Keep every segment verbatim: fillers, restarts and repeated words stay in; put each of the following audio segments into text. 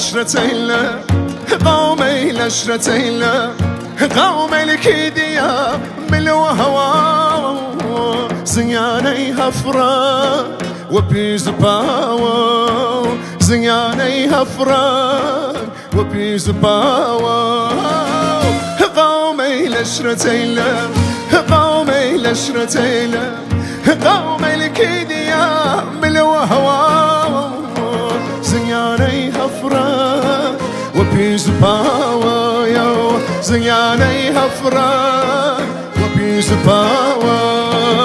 لشرتين قومي لشرتين قومي الكيديا من وهوا زياني هفرة وبيز باوا زياني هفرة وبيز باوا قومي لشرتين قومي لشرتين قومي الكيديا من وهوا زياني هفرة وبيز باوا يو زياني هفرة وبيز باوا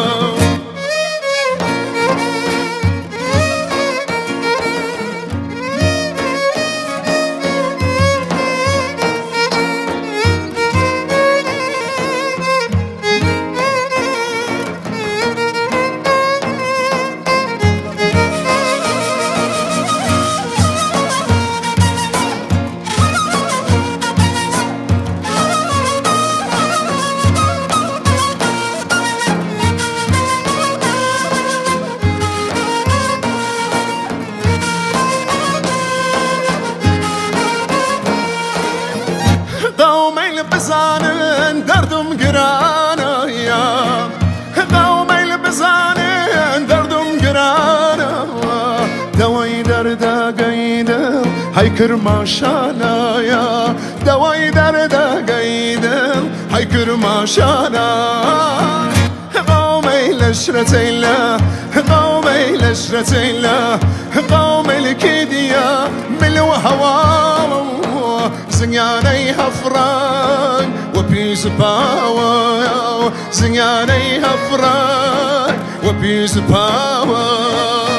قومي البزان دردم قرانا يا قومي البزان دردم قرانا دواي دردا قيدا هيكر ما شانا يا دواي دردا قيدا هيكر ما شانا قومي لشرتين قومي لشرتين قومي الكيديا من الوهوا زياني هفران وبيز باوا زياني هفران وبيز باوا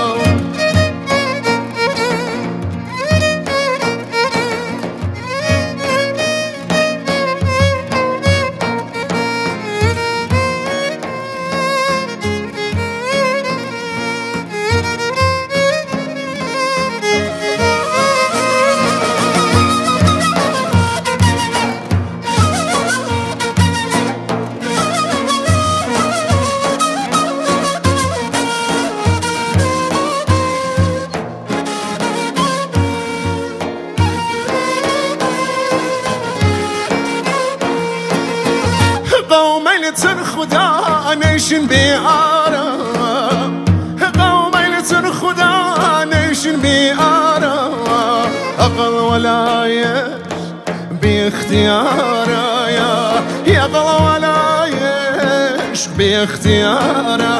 قومي لتنخدا نيشن بيعارة قومي لتنخدا نيشن بيعارة أقل ولا يش باختيارة يا يا أقل ولا يش باختيارة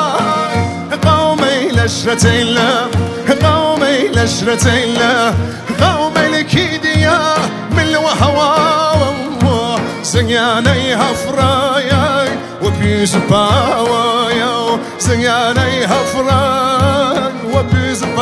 قومي لشرتين قومي لشرتين قومي الكيديا من الوهوا زياني هفرايا وبيز باوا يو زياني هفران وبيز